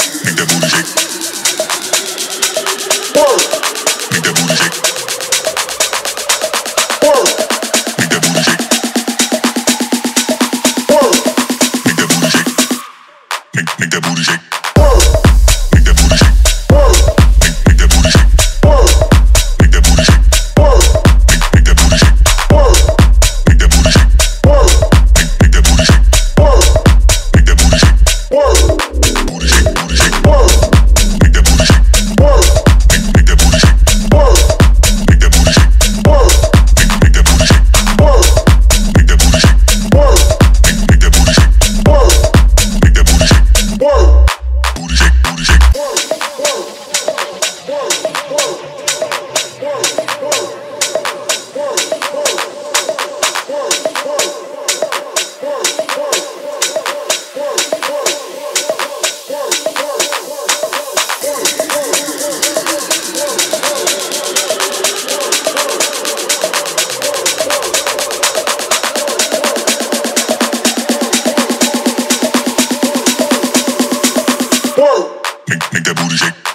Make that booty shake. Work. Make that booty shake. Work. Make that booty shake. Work. Make that booty shake. Make that booty shake. Work. Make that booty shake. Work. Make that booty shake. Work. Make that booty shake. Work. Make that booty shake. Work. Make that booty shake. Work. Make that booty shake. Work. Make that booty shake. Work. Booty shake. Booty shake. Work. Make that booty shake. Work. Make that booty shake. Work. Make that booty shake. Work. Make that booty shake. Work. Make that booty shake. Work. Make that booty shake. Work. Make that booty shake. Work. Booty shake. Booty shake. Work. Work. Work. Work. Work. Work. Make that booty shake.